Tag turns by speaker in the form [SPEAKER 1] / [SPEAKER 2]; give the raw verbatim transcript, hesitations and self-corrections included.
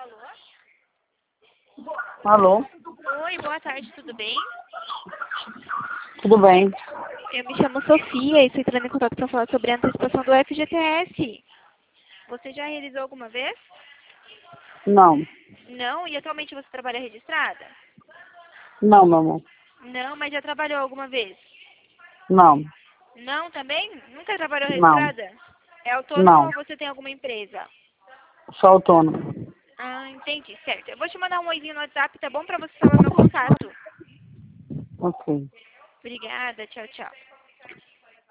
[SPEAKER 1] Alô?
[SPEAKER 2] Alô?
[SPEAKER 1] Oi, boa tarde, tudo bem?
[SPEAKER 2] Tudo bem?
[SPEAKER 1] Eu me chamo Sofia e estou entrando em contato para falar sobre a antecipação do F G T S. Você já realizou alguma vez?
[SPEAKER 2] Não.
[SPEAKER 1] Não? E atualmente você trabalha registrada?
[SPEAKER 2] Não, meu amor.
[SPEAKER 1] Não, mas já trabalhou alguma vez?
[SPEAKER 2] Não.
[SPEAKER 1] Não também? Nunca trabalhou
[SPEAKER 2] Não.
[SPEAKER 1] registrada? É autônomo
[SPEAKER 2] Não.
[SPEAKER 1] ou você tem alguma empresa?
[SPEAKER 2] Sou autônomo.
[SPEAKER 1] Ah, entendi, certo. Eu vou te mandar um oizinho no WhatsApp, tá bom? Para você salvar meu contato.
[SPEAKER 2] Ok.
[SPEAKER 1] Obrigada, tchau, tchau.